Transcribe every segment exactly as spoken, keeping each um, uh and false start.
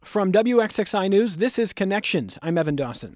From W X X I News, this is Connections. I'm Evan Dawson.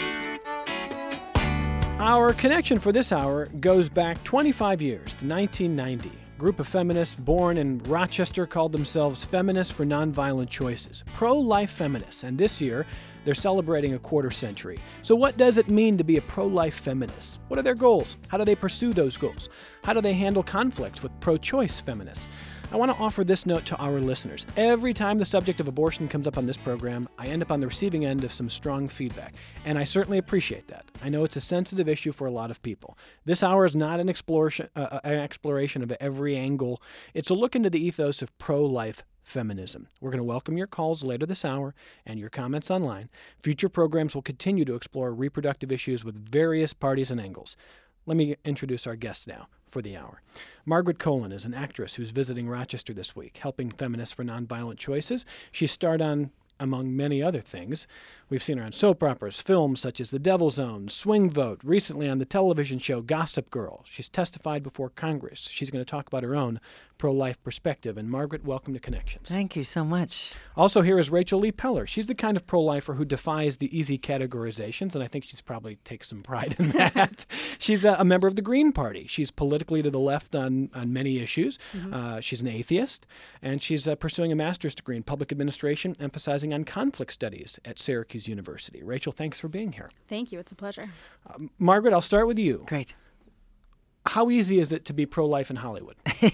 Our connection for this hour goes back twenty-five years to nineteen ninety. A group of feminists born in Rochester called themselves Feminists for Nonviolent Choices, pro-life feminists, and this year they're celebrating a quarter century. So what does it mean to be a pro-life feminist? What are their goals? How do they pursue those goals? How do they handle conflicts with pro-choice feminists? I want to offer this note to our listeners. Every time the subject of abortion comes up on this program, I end up on the receiving end of some strong feedback, and I certainly appreciate that. I know it's a sensitive issue for a lot of people. This hour is not an exploration, uh, an exploration of every angle. It's a look into the ethos of pro-life feminism. We're going to welcome your calls later this hour and your comments online. Future programs will continue to explore reproductive issues with various parties and angles. Let me introduce our guests now for the hour. Margaret Colin is an actress who's visiting Rochester this week, helping Feminists for Nonviolent Choices. She starred on, among many other things, we've seen her on soap operas, films such as The Devil's Own, Swing Vote, recently on the television show Gossip Girl. She's testified before Congress. She's going to talk about her own pro-life perspective. And Margaret, welcome to Connections. Thank you so much. Also here is Rachel Lee Peller. She's the kind of pro-lifer who defies the easy categorizations, and I think she's probably takes some pride in that. She's a, a member of the Green Party. She's politically to the left on, on many issues. Mm-hmm. Uh, she's an atheist, and she's uh, pursuing a master's degree in public administration, emphasizing on conflict studies at Syracuse University. Rachel, thanks for being here. Thank you. It's a pleasure. Uh, Margaret, I'll start with you. Great. How easy is it to be pro-life in Hollywood?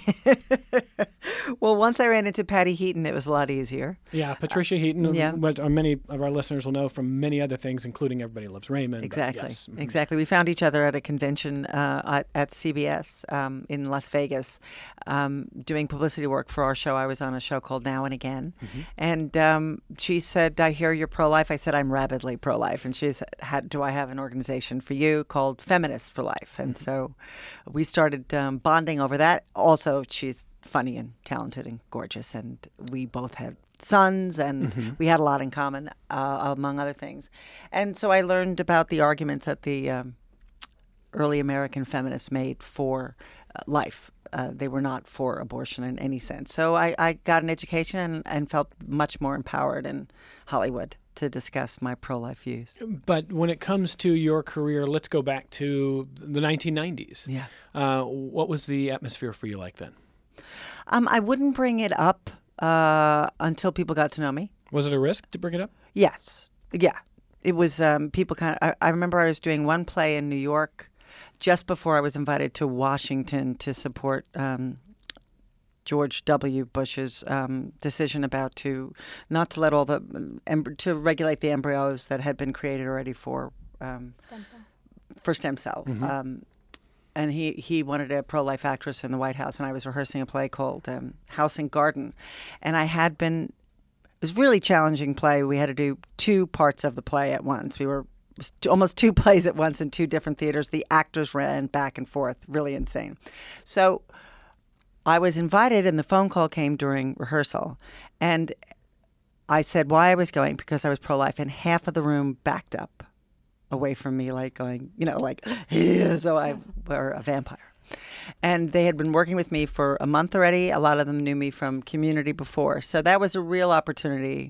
Well, once I ran into Patty Heaton, it was a lot easier. Yeah, Patricia Heaton, uh, yeah. what many of our listeners will know from many other things, including Everybody Loves Raymond. Exactly, yes. mm-hmm. exactly. We found each other at a convention uh, at, at C B S um, in Las Vegas, um, doing publicity work for our show. I was on a show called Now and Again, mm-hmm. and um, she said, "I hear you're pro-life." I said, "I'm rabidly pro-life," and she said, "Do I have an organization for you called Feminists for Life?" And mm-hmm. so we started um, bonding over that. Also, she's funny and talented and gorgeous, and we both had sons, and mm-hmm. we had a lot in common, uh, among other things. And so I learned about the arguments that the um, early American feminists made for uh, life. Uh, they were not for abortion in any sense. So I, I got an education and, and felt much more empowered in Hollywood to discuss my pro-life views. But when it comes to your career, let's go back to the nineteen nineties. Yeah. Uh, what was the atmosphere for you like then? Um, I wouldn't bring it up uh, until people got to know me. Was it a risk to bring it up? Yes. Yeah. It was um, people kind of, I, I remember I was doing one play in New York just before I was invited to Washington to support um, George W. Bush's um, decision about to not to let all the em- to regulate the embryos that had been created already for um, stem cell. for stem cell. Mm-hmm. Um, and he, he wanted a pro-life actress in the White House, and I was rehearsing a play called um, House and Garden, and I had been. It was a really challenging play. We had to do two parts of the play at once. We were it was almost two plays at once in two different theaters. The actors ran back and forth, really insane. So I was invited, and the phone call came during rehearsal. And I said why I was going, because I was pro-life, and half of the room backed up away from me, like going, you know, like, yeah, so I were a vampire. And they had been working with me for a month already. A lot of them knew me from Community before. So that was a real opportunity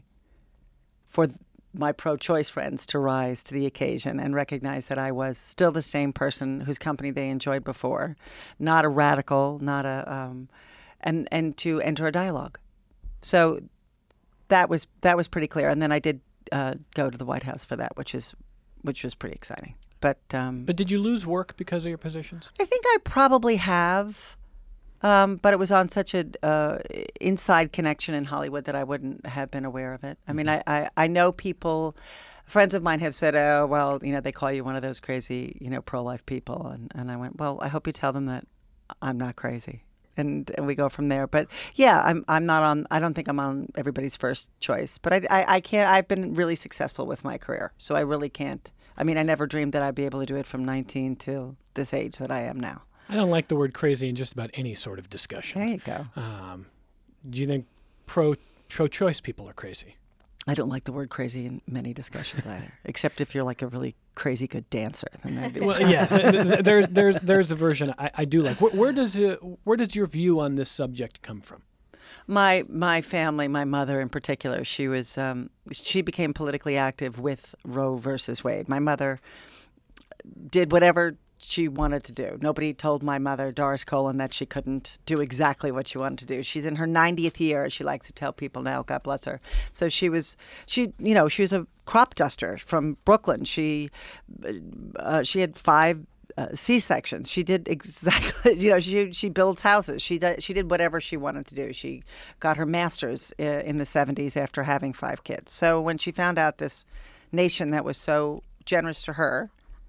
for my pro-choice friends to rise to the occasion and recognize that I was still the same person whose company they enjoyed before, not a radical, not a, um, and and to enter a dialogue. So that was that was pretty clear. And then I did uh, go to the White House for that, which is which was pretty exciting. But um, but did you lose work because of your positions? I think I probably have. Um, but it was on such a uh, inside connection in Hollywood that I wouldn't have been aware of it. I mean, I, I, I know people, friends of mine have said, oh, well, you know, they call you one of those crazy, you know, pro-life people. And, and I went, well, I hope you tell them that I'm not crazy. And, and we go from there. But yeah, I'm I'm not on, I don't think I'm on everybody's first choice. But I, I, I can't, I've been really successful with my career. So I really can't. I mean, I never dreamed that I'd be able to do it from nineteen till this age that I am now. I don't like the word crazy in just about any sort of discussion. There you go. Um, do you think pro, pro-choice people are crazy? I don't like the word crazy in many discussions either, except if you're like a really crazy good dancer. Then that'd be well, yes, there's there's there's a version I, I do like. Where, where does uh, where does your view on this subject come from? My my family, my mother in particular, she was um, she became politically active with Roe versus Wade. My mother did whatever she wanted to do. Nobody told my mother, Doris Colin, that she couldn't do exactly what she wanted to do. She's in her ninetieth year, as she likes to tell people now. God bless her. So she was, she you know, she was a crop duster from Brooklyn. She uh, she had five Uh, C-sections. She did exactly, you know, she she builds houses. She did, she did whatever she wanted to do. She got her master's uh, in the seventies after having five kids. So when she found out this nation that was so generous to her,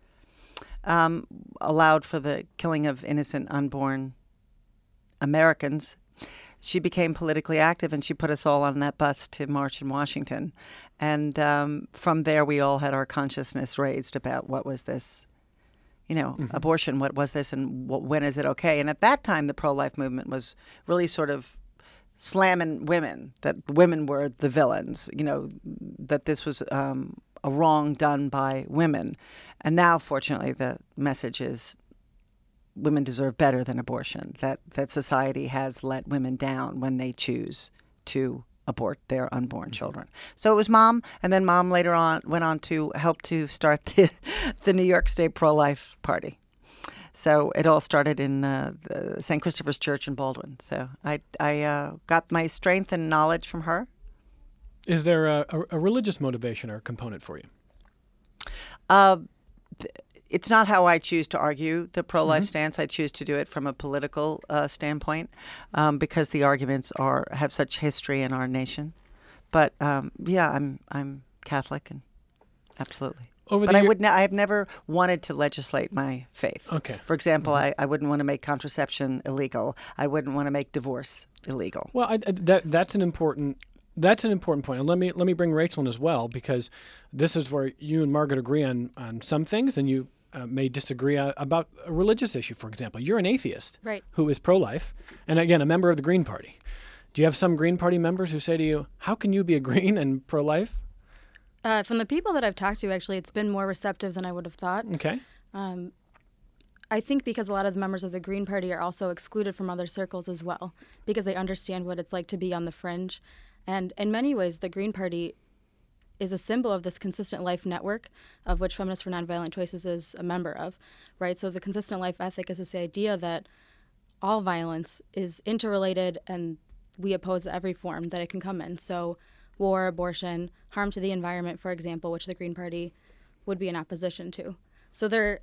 um, allowed for the killing of innocent unborn Americans, she became politically active, and she put us all on that bus to march in Washington. And um, from there, we all had our consciousness raised about what was this, you know, mm-hmm. abortion, what was this, and what, when is it okay? And at that time, the pro-life movement was really sort of slamming women, that women were the villains, you know, that this was um, a wrong done by women. And now, fortunately, the message is women deserve better than abortion, that, that society has let women down when they choose to abort their unborn children. So it was Mom, and then Mom later on went on to help to start the, the New York State Pro-Life Party. So it all started in uh, the Saint Christopher's Church in Baldwin. So I, I uh, got my strength and knowledge from her. Is there a, a, a religious motivation or component for you? Uh, th- It's not how I choose to argue the pro-life Mm-hmm. stance. I choose to do it from a political uh, standpoint um, because the arguments are have such history in our nation. But um, yeah, I'm I'm Catholic, and absolutely. Over but the I year- would. Ne- I have never wanted to legislate my faith. Okay. For example, Mm-hmm. I, I wouldn't want to make contraception illegal. I wouldn't want to make divorce illegal. Well, I, I, that that's an important that's an important point. And let me let me bring Rachel in as well, because this is where you and Margaret agree on on some things, and you uh, may disagree uh, about a religious issue. For example, you're an atheist, right, who is pro-life, and again, a member of the Green Party. Do you have some Green Party members who say to you, "How can you be a Green and pro-life?" Uh, from the people that I've talked to, actually, it's been more receptive than I would have thought. Okay. Um, I think because a lot of the members of the Green Party are also excluded from other circles as well, because they understand what it's like to be on the fringe. And in many ways, the Green Party is a symbol of this consistent life network of which Feminists for Nonviolent Choices is a member of, right? So the consistent life ethic is this idea that all violence is interrelated and we oppose every form that it can come in. So war, abortion, harm to the environment, for example, which the Green Party would be in opposition to. So there,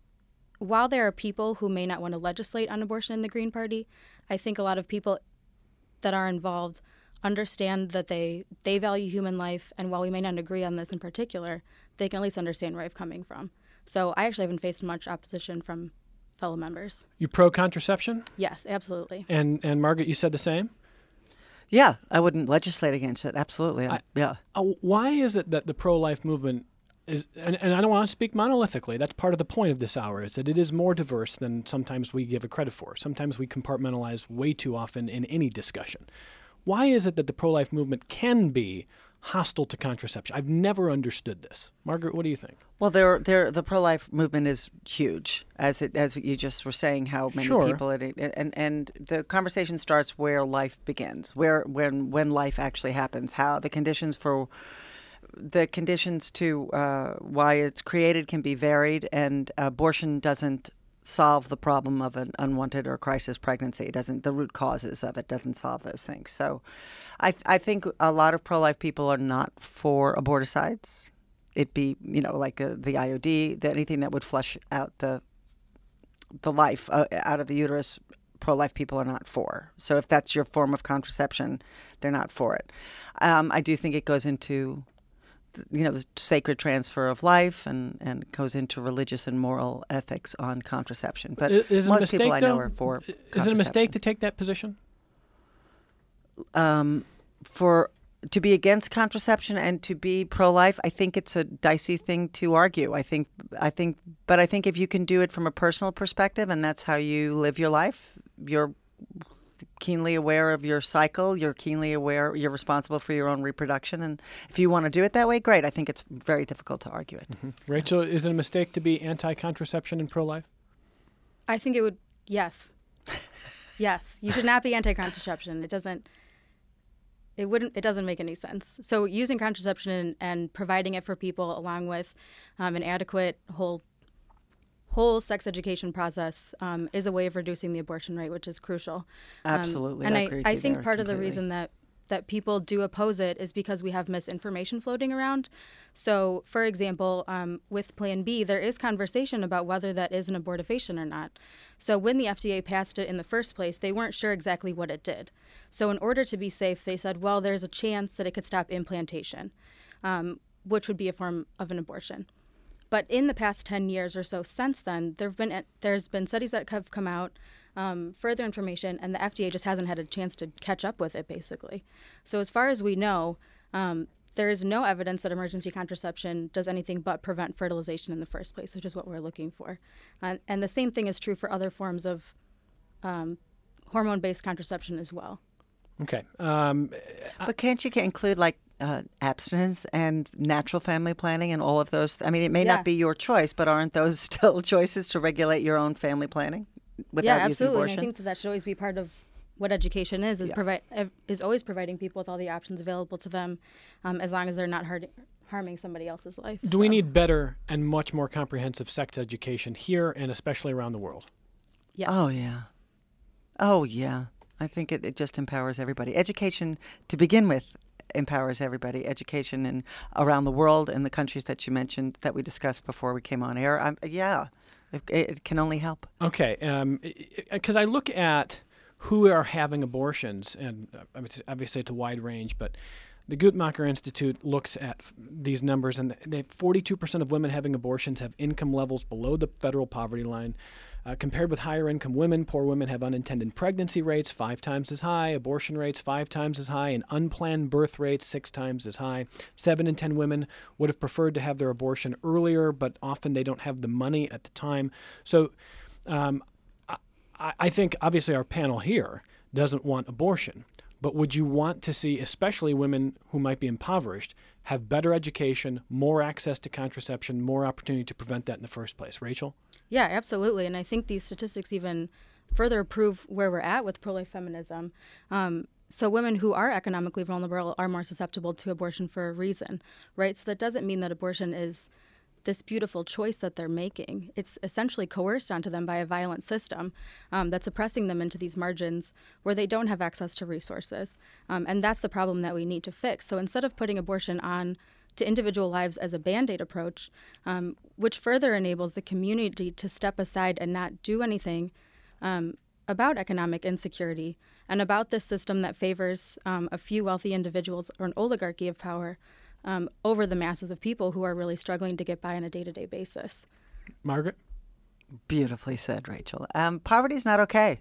while there are people who may not want to legislate on abortion in the Green Party, I think a lot of people that are involved understand that they, they value human life, and while we may not agree on this in particular, they can at least understand where I'm coming from. So I actually haven't faced much opposition from fellow members. You pro-contraception? Yes, absolutely. And and Margaret, you said the same? Yeah, I wouldn't legislate against it. Absolutely. I, yeah. Uh, why is it that the pro-life movement is, and, and I don't want to speak monolithically, that's part of the point of this hour, is that it is more diverse than sometimes we give it credit for. Sometimes we compartmentalize way too often in any discussion. Why is it that the pro-life movement can be hostile to contraception? I've never understood this. Margaret, what do you think? Well, there, there, the pro-life movement is huge, as it, as you just were saying. How many Sure. people? It, and and the conversation starts where life begins, where when when life actually happens. How the conditions for the conditions to uh, why it's created can be varied, and abortion doesn't solve the problem of an unwanted or crisis pregnancy. It doesn't. The root causes of it doesn't solve those things. So, I I think a lot of pro-life people are not for aborticides. It be, you know, like uh, the I U D, the, anything that would flush out the the life uh, out of the uterus, pro-life people are not for. So if that's your form of contraception, they're not for it. Um, I do think it goes into, you know, the sacred transfer of life, and, and goes into religious and moral ethics on contraception. But is, is it a most mistake, people I know though? are for Is it a mistake to take that position? Um, for to be against contraception and to be pro-life, I think it's a dicey thing to argue. I think, I think, but I think if you can do it from a personal perspective, and that's how you live your life, you're keenly aware of your cycle, you're keenly aware, you're responsible for your own reproduction, and if you want to do it that way, great. I think it's very difficult to argue it. Mm-hmm. Rachel, is it a mistake to be anti-contraception and pro-life? I think it would, yes. Yes. You should not be anti-contraception. It doesn't, it wouldn't. It doesn't make any sense. So using contraception and, and providing it for people, along with um, an adequate whole whole sex education process, um, is a way of reducing the abortion rate, which is crucial. Absolutely, um, and I, I, agree with I you think there part of the completely. reason that that people do oppose it is because we have misinformation floating around. So, for example, um, with Plan B, there is conversation about whether that is an abortifacient or not. So when the F D A passed it in the first place, they weren't sure exactly what it did. So in order to be safe, they said, well, there's a chance that it could stop implantation, um, which would be a form of an abortion. But in the past ten years or so since then, there've been there's been studies that have come out, um, further information, and the F D A just hasn't had a chance to catch up with it, basically. So as far as we know, um, there is no evidence that emergency contraception does anything but prevent fertilization in the first place, which is what we're looking for. Uh, and the same thing is true for other forms of um, hormone-based contraception as well. Okay. Um, But can't you include like uh, abstinence and natural family planning and all of those? I mean, it may Yeah. not be your choice, but aren't those still choices to regulate your own family planning without yeah, using absolutely. abortion? And I think that that should always be part of what education is, is Yeah. provide ev- is always providing people with all the options available to them, um, as long as they're not hurting, harming somebody else's life. do we So, need better and much more comprehensive sex education here and especially around the world? Yes. Oh, yeah. Oh, yeah. I think it, it just empowers everybody. Education, to begin with, empowers everybody. Education in around the world and the countries that you mentioned that we discussed before we came on air. I'm, yeah, it, it can only help. Okay, because I look at who are having abortions, and uh, I mean, it's- obviously it's a wide range, but the Guttmacher Institute looks at f- these numbers, and they forty-two percent of women having abortions have income levels below the federal poverty line. Uh, compared with higher income women, poor women have unintended pregnancy rates five times as high, abortion rates five times as high, and unplanned birth rates six times as high. Seven in ten women would have preferred to have their abortion earlier, but often they don't have the money at the time. So um, I, I think obviously our panel here doesn't want abortion, but would you want to see, especially women who might be impoverished, have better education, more access to contraception, more opportunity to prevent that in the first place? Rachel? Yeah, absolutely. And I think these statistics even further prove where we're at with pro-life feminism. Um, so women who are economically vulnerable are more susceptible to abortion for a reason, right? So that doesn't mean that abortion is this beautiful choice that they're making. It's essentially coerced onto them by a violent system um, that's oppressing them into these margins where they don't have access to resources. Um, and that's the problem that we need to fix. So instead of putting abortion on to individual lives as a Band-Aid approach, um, which further enables the community to step aside and not do anything um, about economic insecurity and about this system that favors um, a few wealthy individuals or an oligarchy of power um, over the masses of people who are really struggling to get by on a day-to-day basis. Margaret? Beautifully said, Rachel. Um, poverty's not okay.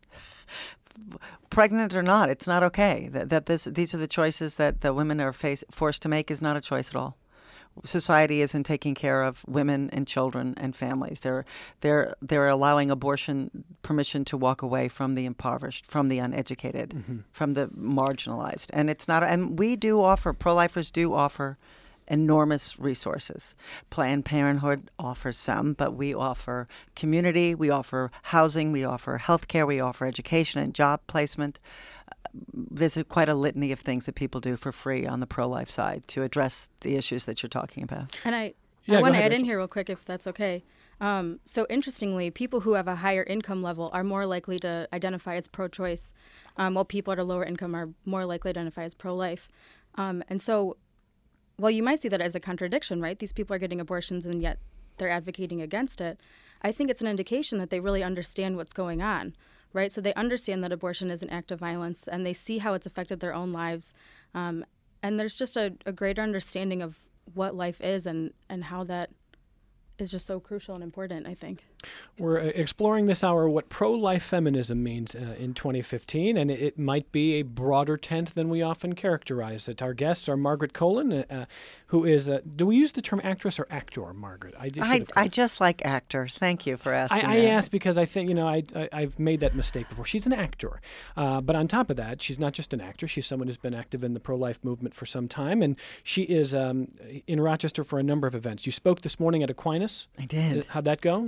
Pregnant or not, it's not okay. That, that this these are the choices that the women are face, forced to make is not a choice at all. Society isn't taking care of women and children and families. They're they're they're allowing abortion permission to walk away from the impoverished, from the uneducated, Mm-hmm. from the marginalized. And it's not. And we do offer, pro-lifers do offer enormous resources. Planned Parenthood offers some, but we offer community, we offer housing, we offer healthcare, we offer education and job placement. There's a, quite a litany of things that people do for free on the pro-life side to address the issues that you're talking about. And I, Yeah, I go want to ahead, add in Rachel. here real quick, if that's okay. Um, so interestingly, people who have a higher income level are more likely to identify as pro-choice, um, while people at a lower income are more likely to identify as pro-life. Um, and so while you might see that as a contradiction, right? These people are getting abortions and yet they're advocating against it. I think it's an indication that they really understand what's going on, right? So they understand that abortion is an act of violence and they see how it's affected their own lives. Um, and there's just a, a greater understanding of what life is and, and how that is just so crucial and important, I think. We're uh, exploring this hour what pro-life feminism means uh, in twenty fifteen, and it, it might be a broader tent than we often characterize it. Our guests are Margaret Colin, uh, uh, who is, uh, do we use the term actress or actor, Margaret? I, just I, I just like actor. Thank you for asking. I, I that. asked because I think, you know, I, I, I've made that mistake before. She's an actor. Uh, but on top of that, she's not just an actor. She's someone who's been active in the pro-life movement for some time. And she is um, in Rochester for a number of events. You spoke this morning at Aquinas. I did. Uh, How'd that go? six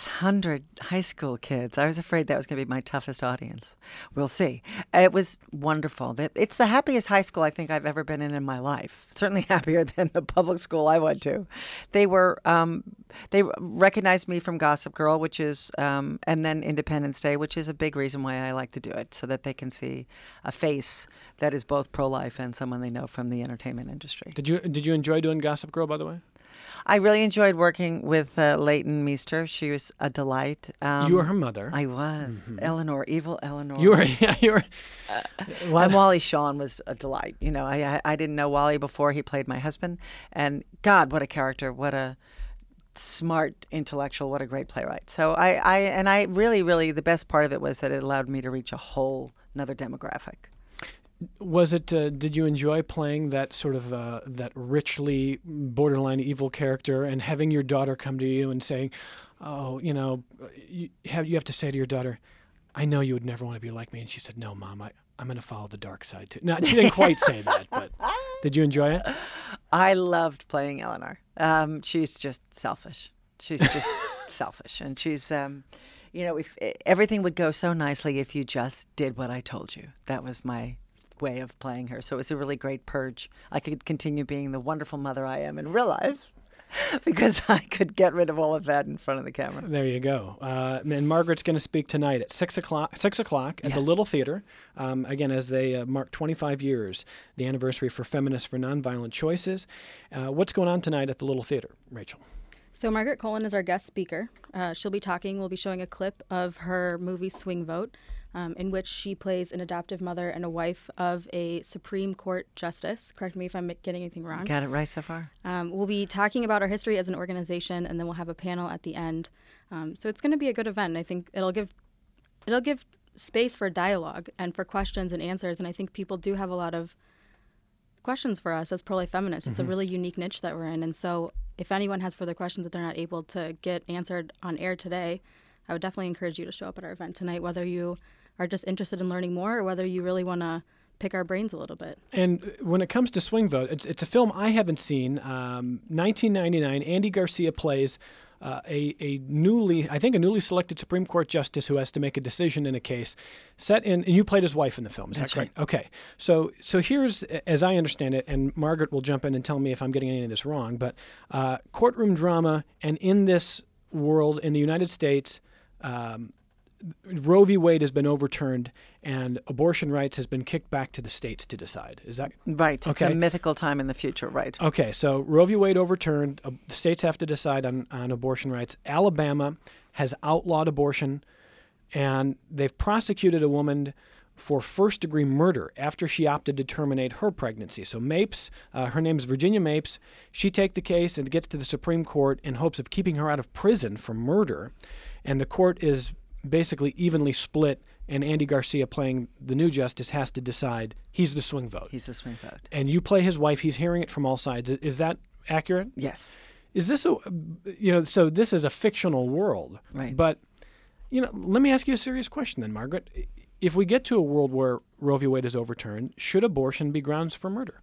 hundred high school kids. I was afraid that was going to be my toughest audience. We'll see. It was wonderful. It's the happiest high school I think I've ever been in in my life. Certainly happier than the public school I went to. They were um, they recognized me from Gossip Girl, which is um, and then Independence Day, which is a big reason why I like to do it, so that they can see a face that is both pro-life and someone they know from the entertainment industry. Did you did you enjoy doing Gossip Girl, by the way? I really enjoyed working with uh, Leighton Meester. She was a delight. Um, you were her mother. I was. Mm-hmm. Eleanor, evil Eleanor. You were, yeah, you were. Uh, and Wally Shawn was a delight. You know, I, I I didn't know Wally before he played my husband. And God, what a character. What a smart intellectual. What a great playwright. So I, I and I really, really, the best part of it was that it allowed me to reach a whole another demographic. Was it? Uh, did you enjoy playing that sort of uh, that richly borderline evil character, and having your daughter come to you and saying, "Oh, you know, you have you have to say to your daughter, I know you would never want to be like me," and she said, "No, Mom, I, I'm going to follow the dark side too." No, she didn't quite say that, but did you enjoy it? I loved playing Eleanor. Um, she's just selfish. She's just selfish, and she's. Um, you know, if everything would go so nicely if you just did what I told you. That was my way of playing her. So it was a really great purge. I could continue being the wonderful mother I am in real life because I could get rid of all of that in front of the camera. There you go. Uh, and Margaret's going to speak tonight at six o'clock. Six o'clock at yeah. the Little Theater. Um, again, as they uh, mark twenty-five years, the anniversary for Feminists for Nonviolent Choices. Uh, what's going on tonight at the Little Theater, Rachel? So Margaret Colin is our guest speaker. Uh, she'll be talking. We'll be showing a clip of her movie Swing Vote, um, in which she plays an adoptive mother and a wife of a Supreme Court justice. Correct me if I'm getting anything wrong. Got it right so far. Um, we'll be talking about our history as an organization, and then we'll have a panel at the end. Um, so it's going to be a good event. And I think it'll give it'll give space for dialogue and for questions and answers. And I think people do have a lot of questions for us as pro-life feminists. Mm-hmm. It's a really unique niche that we're in, and so if anyone has further questions that they're not able to get answered on air today, I would definitely encourage you to show up at our event tonight, whether you are just interested in learning more or whether you really want to pick our brains a little bit. And when it comes to Swing Vote, it's, it's a film I haven't seen. Um, nineteen ninety-nine, Andy Garcia plays uh, a, a newly, I think a newly selected Supreme Court justice who has to make a decision in a case set in, and you played his wife in the film, is That's that correct? Right. Okay. So, so here's, as I understand it, and Margaret will jump in and tell me if I'm getting any of this wrong, but uh, courtroom drama, and in this world, in the United States, um, Roe v. Wade has been overturned, and abortion rights has been kicked back to the states to decide. Is that right? It's okay? a mythical time in the future, right? Okay, so Roe v. Wade overturned. Uh, the states have to decide on, on abortion rights. Alabama has outlawed abortion, and they've prosecuted a woman for first-degree murder after she opted to terminate her pregnancy. So Mapes, uh, her name is Virginia Mapes. She takes the case and gets to the Supreme Court in hopes of keeping her out of prison for murder, and the court is basically evenly split, and Andy Garcia, playing the new justice, has to decide. He's the swing vote. He's the swing vote. And you play his wife. He's hearing it from all sides. Is that accurate? Yes. Is this a, you know, so this is a fictional world. Right. But, you know, let me ask you a serious question then, Margaret. If we get to a world where Roe v. Wade is overturned, should abortion be grounds for murder?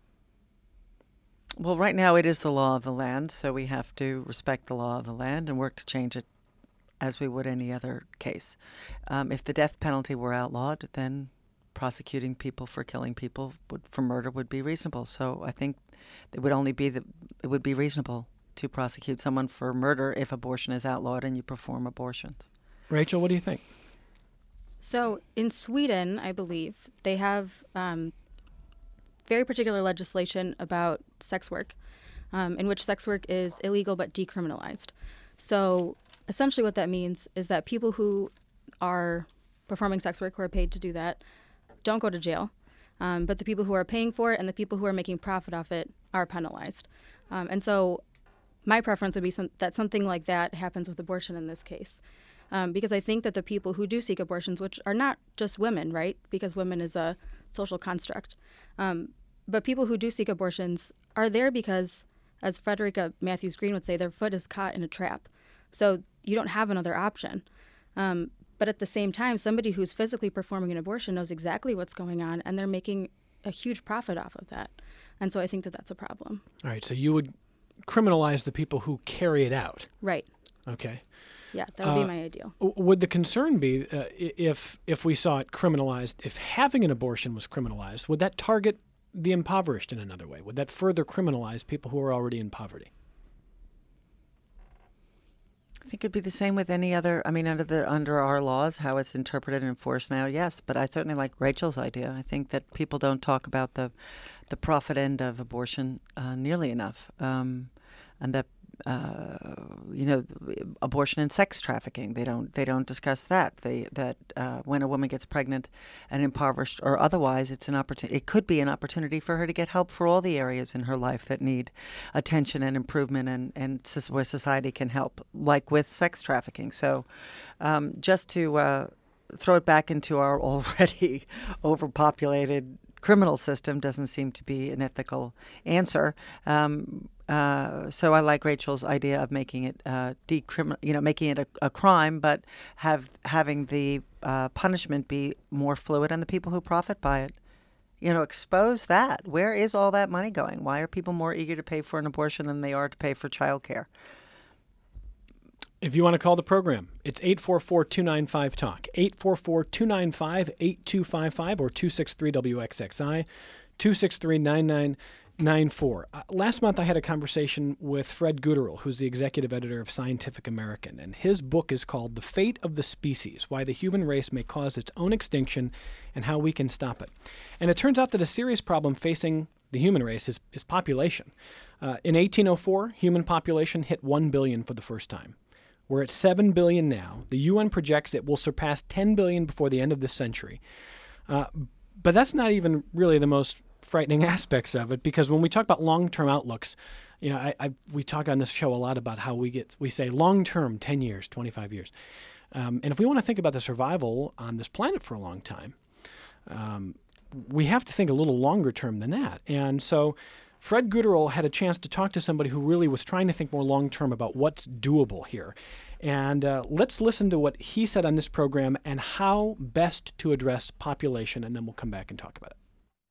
Well, right now it is the law of the land, so we have to respect the law of the land and work to change it as we would any other case. Um, if the death penalty were outlawed, then prosecuting people for killing people would, for murder would be reasonable. So I think it would only be the, it would be reasonable to prosecute someone for murder if abortion is outlawed and you perform abortions. Rachel, what do you think? So in Sweden, I believe, they have um, very particular legislation about sex work, um, in which sex work is illegal but decriminalized. So essentially what that means is that people who are performing sex work, who are paid to do that, don't go to jail. Um, but the people who are paying for it and the people who are making profit off it are penalized. Um, and so my preference would be some, that something like that happens with abortion in this case. Um, because I think that the people who do seek abortions, which are not just women, right, because women is a social construct, um, but people who do seek abortions are there because, as Frederica Matthews Green would say, their foot is caught in a trap. So you don't have another option. Um, but at the same time, somebody who's physically performing an abortion knows exactly what's going on, and they're making a huge profit off of that. And so I think that that's a problem. All right, so you would criminalize the people who carry it out. Right. Okay. Yeah, that would be Uh, my ideal. w- Would the concern be uh, i- if if we saw it criminalized, if having an abortion was criminalized, would that target the impoverished in another way? Would that further criminalize people who are already in poverty? I think it'd be the same with any other. I mean, under the under our laws, how it's interpreted and enforced now, yes. But I certainly like Rachel's idea. I think that people don't talk about the the profit end of abortion uh, nearly enough, um, and that uh, you know, abortion and sex trafficking. They don't they don't discuss that. They that uh, when a woman gets pregnant and impoverished or otherwise, it's an opportunity. It could be an opportunity for her to get help for all the areas in her life that need attention and improvement, and and sus- where society can help, like with sex trafficking. So, um, just to uh, throw it back into our already overpopulated criminal system doesn't seem to be an ethical answer. Um, uh, so I like Rachel's idea of making it uh, decriminal, you know, making it a, a crime, but have having the uh, punishment be more fluid on the people who profit by it. You know, expose that. Where is all that money going? Why are people more eager to pay for an abortion than they are to pay for childcare? If you want to call the program, it's eight four four, two nine five, talk, eight four four, two nine five, eight two five five, or two six three W X X I, two six three, nine nine nine four. Uh, last month I had a conversation with Fred Gutterl, who's the executive editor of Scientific American, and his book is called The Fate of the Species, Why the Human Race May Cause Its Own Extinction and How We Can Stop It. And it turns out that a serious problem facing the human race is, is population. Uh, in eighteen oh four, human population hit one billion for the first time. We're at seven billion now. The U N projects it will surpass ten billion before the end of this century. Uh, but that's not even really the most frightening aspects of it, because when we talk about long-term outlooks, you know, I, I we talk on this show a lot about how we get we say long-term, ten years, twenty-five years, um, and if we want to think about the survival on this planet for a long time, um, we have to think a little longer term than that. And so Fred Gutterl had a chance to talk to somebody who really was trying to think more long-term about what's doable here. And uh, let's listen to what he said on this program and how best to address population, and then we'll come back and talk about it.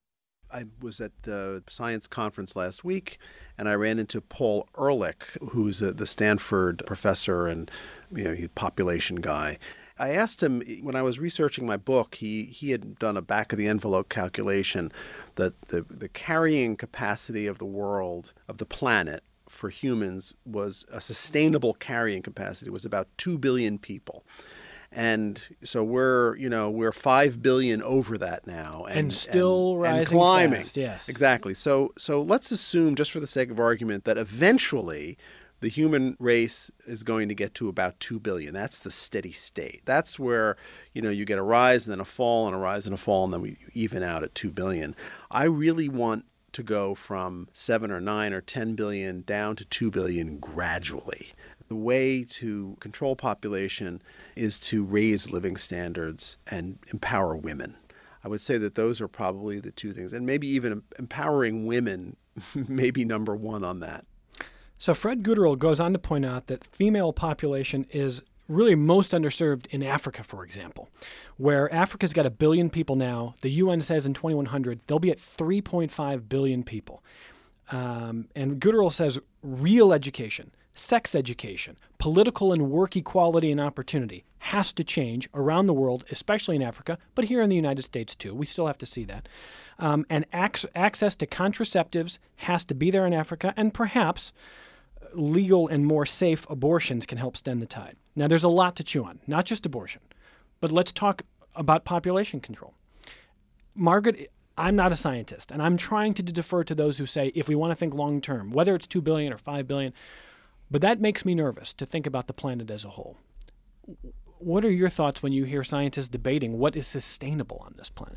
I was at the science conference last week, and I ran into Paul Ehrlich, who's a, the Stanford professor and, you know, he's a population guy. I asked him, when I was researching my book, he, he had done a back-of-the-envelope calculation that the, the carrying capacity of the world, of the planet, for humans was a sustainable carrying capacity, was about two billion people. And so we're, you know, we're five billion over that now. And, and still and, rising and climbing. fast, yes. Exactly. So, so let's assume, just for the sake of argument, that eventually the human race is going to get to about two billion. That's the steady state. That's where, you know, you get a rise and then a fall and a rise and a fall, and then we even out at two billion. I really want to go from seven or nine or ten billion down to two billion gradually. The way to control population is to raise living standards and empower women. I would say that those are probably the two things. And maybe even empowering women may be number one on that. So Fred Gutterl goes on to point out that female population is really most underserved in Africa, for example, where Africa's got a billion people now. The U N says in twenty-one hundred they'll be at three point five billion people. Um, and Gutterl says real education, sex education, political and work equality and opportunity has to change around the world, especially in Africa, but here in the United States too. We still have to see that. Um, and ac- access to contraceptives has to be there in Africa, and perhaps legal and more safe abortions can help stem the tide. Now, there's a lot to chew on, not just abortion, but let's talk about population control. Margaret, I'm not a scientist, and I'm trying to defer to those who say if we want to think long term, whether it's two billion or five billion, but that makes me nervous to think about the planet as a whole. What are your thoughts when you hear scientists debating what is sustainable on this planet?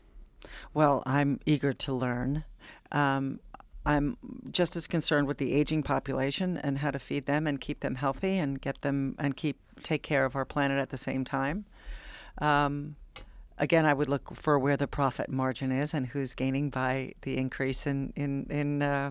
Well, I'm eager to learn. Um, I'm just as concerned with the aging population and how to feed them and keep them healthy and get them and keep take care of our planet at the same time. Um, again, I would look for where the profit margin is and who's gaining by the increase in in in uh,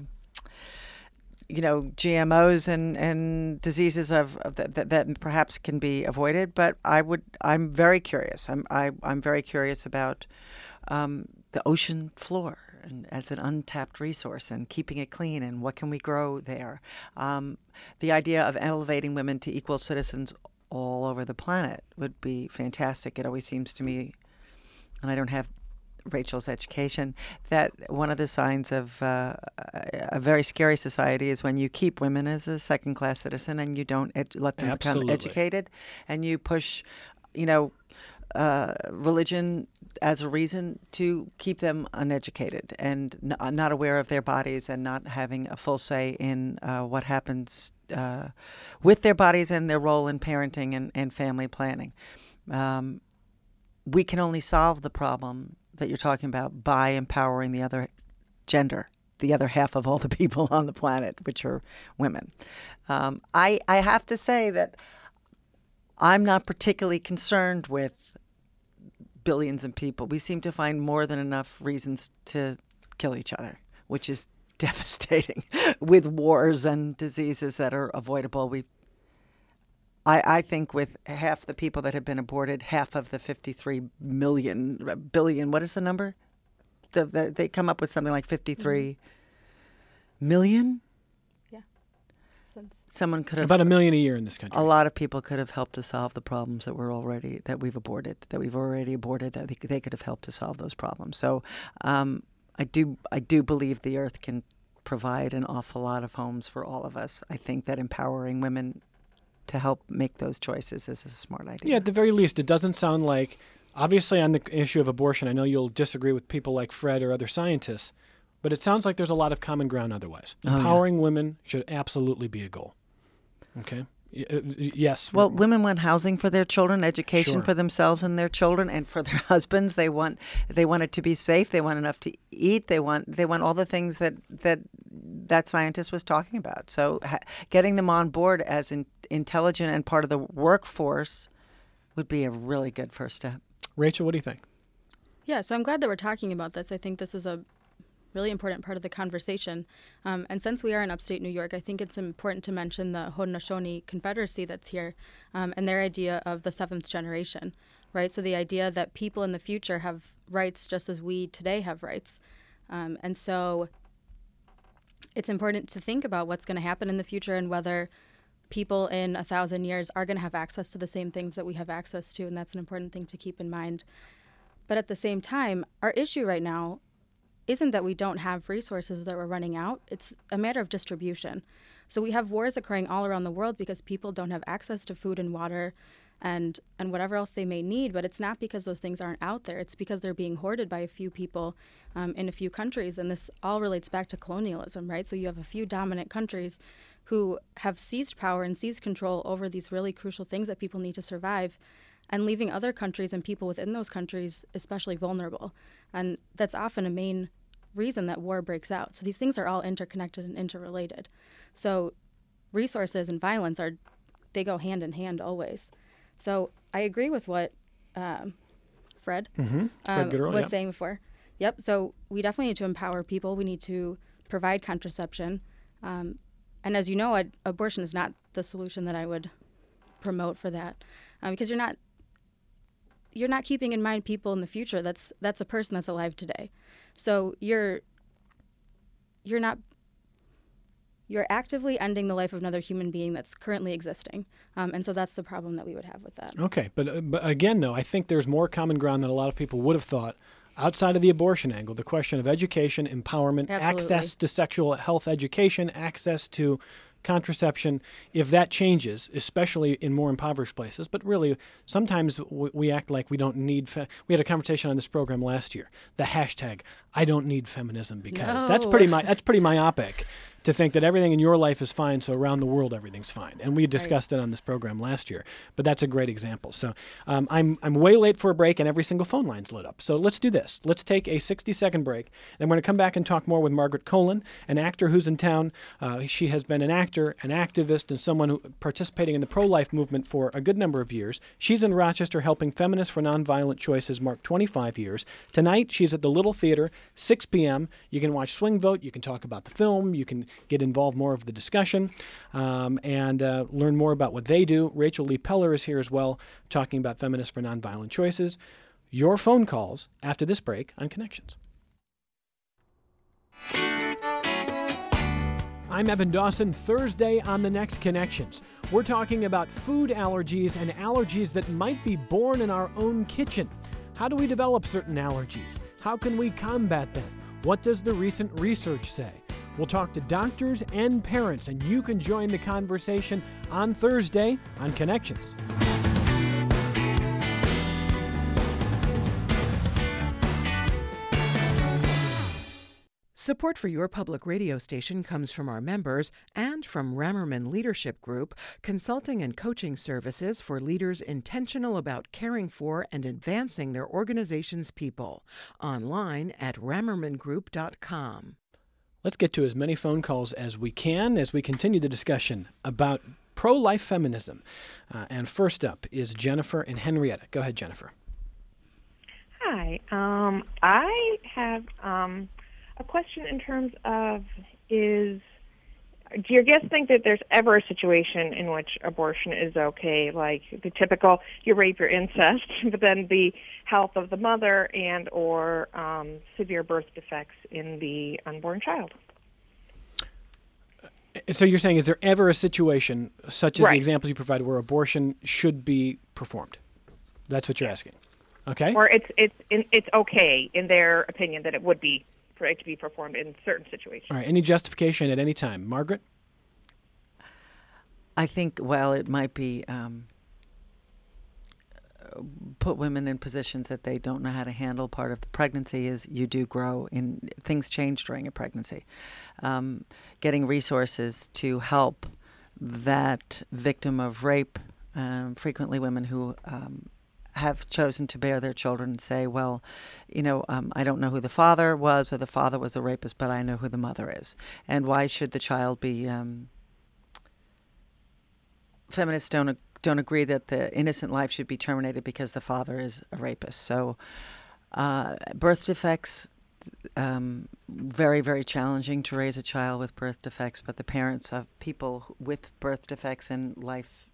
you know G M Os and, and diseases of, of that, that that perhaps can be avoided. But I would I'm very curious. I'm I, I'm very curious about um, the ocean floor and as an untapped resource and keeping it clean and what can we grow there. Um, the idea of elevating women to equal citizens all over the planet would be fantastic. It always seems to me, and I don't have Rachel's education, that one of the signs of uh, a very scary society is when you keep women as a second-class citizen and you don't ed- let them Absolutely. become educated, and you push, you know, uh, religion as a reason to keep them uneducated and n- not aware of their bodies and not having a full say in uh, what happens uh, with their bodies and their role in parenting and, and family planning. Um, we can only solve the problem that you're talking about by empowering the other gender, the other half of all the people on the planet, which are women. Um, I, I have to say that I'm not particularly concerned with billions of people. We seem to find more than enough reasons to kill each other, which is devastating, with wars and diseases that are avoidable. We I, I think with half the people that have been aborted, half of the fifty-three million, billion, what is the number? The, the, they come up with something like fifty-three mm-hmm. million? Yeah. Since Someone could have... About a million a year in this country. A lot of people could have helped to solve the problems that we're already, that we've aborted, that we've already aborted, that they, they could have helped to solve those problems. So um, I do I do believe the earth can provide an awful lot of homes for all of us. I think that empowering women to help make those choices is a smart idea. Yeah, at the very least, it doesn't sound like, obviously on the issue of abortion, I know you'll disagree with people like Fred or other scientists, but it sounds like there's a lot of common ground otherwise. Oh, Empowering yeah. women should absolutely be a goal. Okay? Y- uh, yes. Well, women want housing for their children, education Sure. for themselves and their children, and for their husbands. They want they want it to be safe. They want enough to eat. They want they want all the things that that that scientist was talking about. So ha- getting them on board as in, intelligent and part of the workforce would be a really good first step. Rachel, what do you think? Yeah, so I'm glad that we're talking about this. I think this is a really important part of the conversation. Um, and since we are in upstate New York, I think it's important to mention the Haudenosaunee Confederacy that's here um, and their idea of the seventh generation, right? So the idea that people in the future have rights just as we today have rights. Um, and so it's important to think about what's going to happen in the future and whether people in a thousand years are going to have access to the same things that we have access to, and that's an important thing to keep in mind. But at the same time, our issue right now isn't that we don't have resources that we're running out. It's a matter of distribution. So we have wars occurring all around the world because people don't have access to food and water and and whatever else they may need, but it's not because those things aren't out there. It's because they're being hoarded by a few people um, in a few countries, and this all relates back to colonialism, right? So you have a few dominant countries who have seized power and seized control over these really crucial things that people need to survive, and leaving other countries and people within those countries especially vulnerable. And that's often a main reason that war breaks out. So these things are all interconnected and interrelated. So resources and violence are, they go hand in hand always. So I agree with what um, Fred, Mm-hmm. Fred um, Goodall, was yeah. saying before. Yep. So we definitely need to empower people. We need to provide contraception. Um, and as you know, ad- abortion is not the solution that I would promote for that, um, because you're not you're not keeping in mind people in the future. That's that's a person that's alive today. So you're you're not you're actively ending the life of another human being that's currently existing. Um, and so that's the problem that we would have with that. Okay, but, uh, but again, though, I think there's more common ground than a lot of people would have thought outside of the abortion angle. The question of education, empowerment, Absolutely. access to sexual health education, access to contraception, if that changes, especially in more impoverished places, but really sometimes we, we act like we don't need, fe- we had a conversation on this program last year, the hashtag, I don't need feminism because No. that's pretty mi- that's pretty myopic to think that everything in your life is fine, so around the world everything's fine. And we discussed it on this program last year, but that's a great example. So um, I'm I'm way late for a break, and every single phone line's lit up. So let's do this. Let's take a sixty-second break, then we're going to come back and talk more with Margaret Colin, an actor who's in town. Uh, she has been an actor, an activist, and someone who participating in the pro-life movement for a good number of years. She's in Rochester helping Feminists for Nonviolent Choices mark twenty-five years. Tonight, she's at the Little Theater, six p.m. You can watch Swing Vote. You can talk about the film. You can get involved more of the discussion um, and uh, learn more about what they do. Rachel Lee Peller is here as well, talking about Feminists for Nonviolent Choices. Your phone calls after this break on Connections. I'm Evan Dawson. Thursday on the next Connections. We're talking about food allergies and allergies that might be born in our own kitchen. How do we develop certain allergies? How can we combat them? What does the recent research say? We'll talk to doctors and parents, and you can join the conversation on Thursday on Connections. Support for your public radio station comes from our members and from Rammerman Leadership Group, consulting and coaching services for leaders intentional about caring for and advancing their organization's people. Online at rammerman group dot com. Let's get to as many phone calls as we can as we continue the discussion about pro-life feminism. Uh, and first up is Jennifer and Henrietta. Go ahead, Jennifer. Hi. Um, I have... Um A question in terms of is, do your guests think that there's ever a situation in which abortion is okay, like the typical you rape or incest, but then the health of the mother and or um, severe birth defects in the unborn child? So you're saying, is there ever a situation, such as Right. the examples you provided, where abortion should be performed? That's what you're asking. Okay? Or it's it's it's okay in their opinion that it would be for it to be performed in certain situations. All right. Any justification at any time? Margaret? I think, well, it might be um, put women in positions that they don't know how to handle. Part of the pregnancy is you do grow, in things change during a pregnancy. Um, getting resources to help that victim of rape, um, frequently women who um, have chosen to bear their children and say, well, you know, um, I don't know who the father was or the father was a rapist, but I know who the mother is. And why should the child be... Um, feminists don't don't agree that the innocent life should be terminated because the father is a rapist. So uh, birth defects, um, very, very challenging to raise a child with birth defects, but the parents of people with birth defects and life,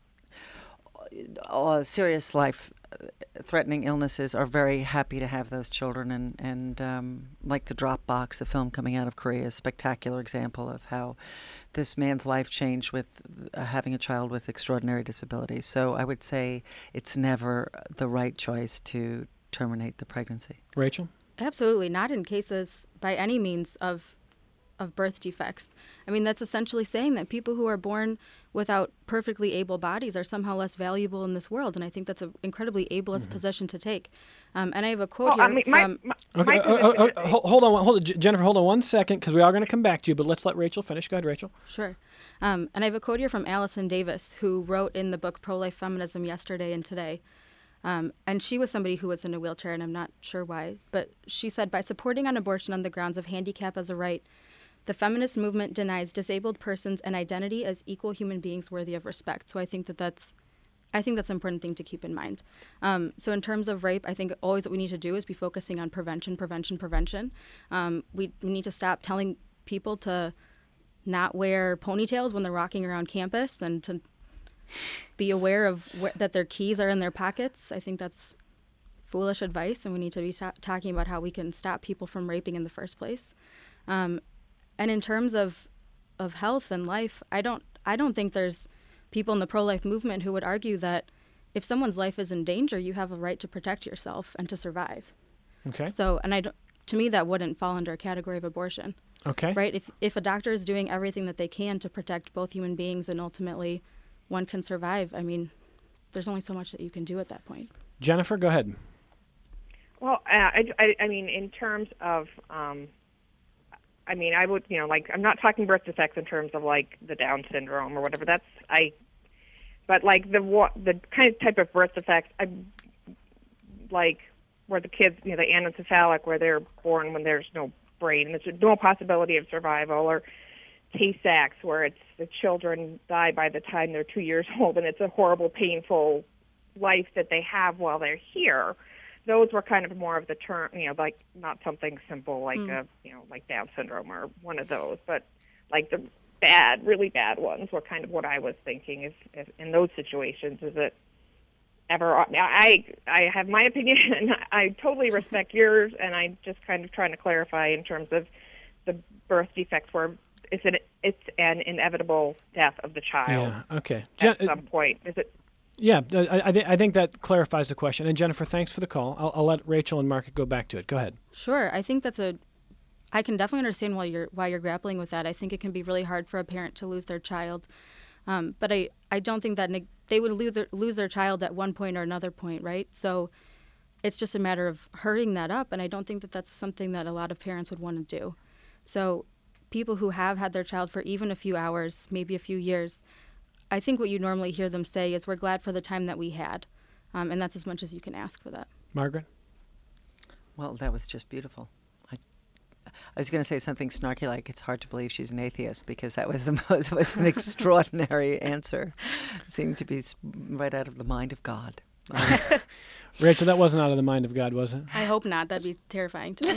uh, serious life-threatening illnesses are very happy to have those children. And, and um, like the Dropbox, the film coming out of Korea, is a spectacular example of how this man's life changed with uh, having a child with extraordinary disabilities. So I would say it's never the right choice to terminate the pregnancy. Rachel? Absolutely, not in cases by any means of of birth defects. I mean, that's essentially saying that people who are born without perfectly able bodies are somehow less valuable in this world, and I think that's an incredibly ableist mm-hmm. position to take. Um, and I have a quote well, here I mean, my, from... My, okay, my uh, uh, uh, hold, hold on, hold on, Jennifer, hold on one second, because we are going to come back to you, but let's let Rachel finish. Go ahead, Rachel. Sure. Um, and I have a quote here from Allison Davis, who wrote in the book Pro-Life Feminism Yesterday and Today. Um, and she was somebody who was in a wheelchair, and I'm not sure why, but she said, by supporting on abortion on the grounds of handicap as a right, the feminist movement denies disabled persons an identity as equal human beings worthy of respect. So I think that that's, I think that's an important thing to keep in mind. Um, so in terms of rape, I think always what we need to do is be focusing on prevention, prevention, prevention. Um, we, we need to stop telling people to not wear ponytails when they're walking around campus and to be aware of wh- that their keys are in their pockets. I think that's foolish advice, and we need to be st- talking about how we can stop people from raping in the first place. Um, And in terms of of health and life, I don't I don't think there's people in the pro-life movement who would argue that if someone's life is in danger, you have a right to protect yourself and to survive. Okay. So, and I don't, to me, that wouldn't fall under a category of abortion. Okay. Right? If if a doctor is doing everything that they can to protect both human beings and ultimately one can survive, I mean, there's only so much that you can do at that point. Jennifer, go ahead. Well, uh, I, I, I mean, in terms of... Um, I mean, I would, you know, like, I'm not talking birth defects in terms of, like, the Down syndrome or whatever. That's, I, but, like, the the kind of type of birth defects, I, like, where the kids, you know, the anencephalic, where they're born when there's no brain, and there's no possibility of survival, or Tay-Sachs, where it's the children die by the time they're two years old, and it's a horrible, painful life that they have while they're here. Those were kind of more of the term, you know, like not something simple like mm. a, you know, like Down syndrome or one of those, but like the bad, really bad ones were kind of what I was thinking. If, if in those situations, is it ever? Now, I I have my opinion, and I totally respect yours, and I'm just kind of trying to clarify in terms of the birth defects where it's an it's an inevitable death of the child. Yeah. Okay. At Jen- some point, is it? Yeah, I, I, th- I think that clarifies the question. And Jennifer, thanks for the call. I'll, I'll let Rachel and Mark go back to it. Go ahead. Sure. I think that's a. I can definitely understand why you're why you're grappling with that. I think it can be really hard for a parent to lose their child, um, but I, I don't think that neg- they would lose their, lose their child at one point or another point, right? So, it's just a matter of hurrying that up, and I don't think that that's something that a lot of parents would want to do. So, people who have had their child for even a few hours, maybe a few years, I think what you normally hear them say is, we're glad for the time that we had. Um, and that's as much as you can ask for that. Margaret? Well, that was just beautiful. I, I was going to say something snarky like, it's hard to believe she's an atheist, because that was the most, it was an extraordinary answer. Seemed to be s- right out of the mind of God. Um, Rachel, that wasn't out of the mind of God, was it? I hope not. That'd be terrifying to me.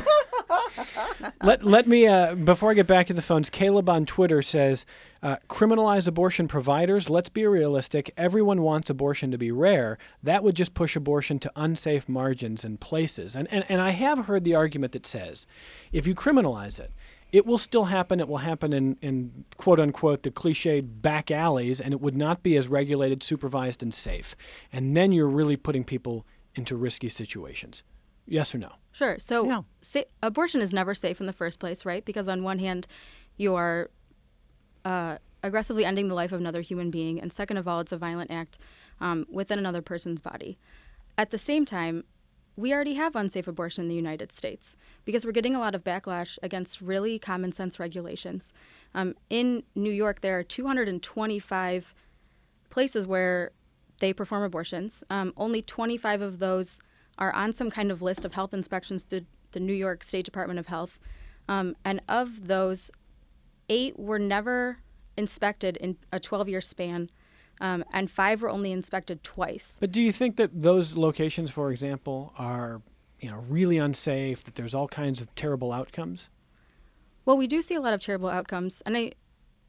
let let me, uh, before I get back to the phones, Caleb on Twitter says, uh, criminalize abortion providers. Let's be realistic. Everyone wants abortion to be rare. That would just push abortion to unsafe margins and places. And, and, and I have heard the argument that says, if you criminalize it, it will still happen. It will happen in, in quote-unquote the cliched back alleys, and it would not be as regulated, supervised, and safe. And then you're really putting people into risky situations. Yes or no? Sure. So Yeah. sa- abortion is never safe in the first place, right? Because on one hand, you are uh, aggressively ending the life of another human being, and second of all, it's a violent act um, within another person's body. At the same time, we already have unsafe abortion in the United States because we're getting a lot of backlash against really common sense regulations. Um, in New York, there are two hundred twenty-five places where they perform abortions. Um, only twenty-five of those are on some kind of list of health inspections through the New York State Department of Health. Um, and of those, eight were never inspected in a twelve-year span, um, and five were only inspected twice. But do you think that those locations, for example, are, you know, really unsafe, that there's all kinds of terrible outcomes? Well, we do see a lot of terrible outcomes. And I,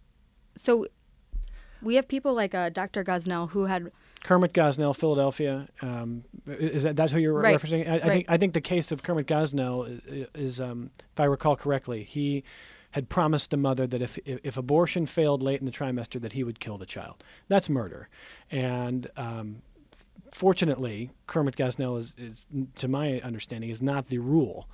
so we have people like uh, Doctor Gosnell who had Kermit Gosnell, Philadelphia. Um, is that that's who you're Right. referencing? I, I Right. think I think the case of Kermit Gosnell is, is um, if I recall correctly, he had promised the mother that if, if if abortion failed late in the trimester, that he would kill the child. That's murder, and um, fortunately, Kermit Gosnell is, is, to my understanding, is not the rule.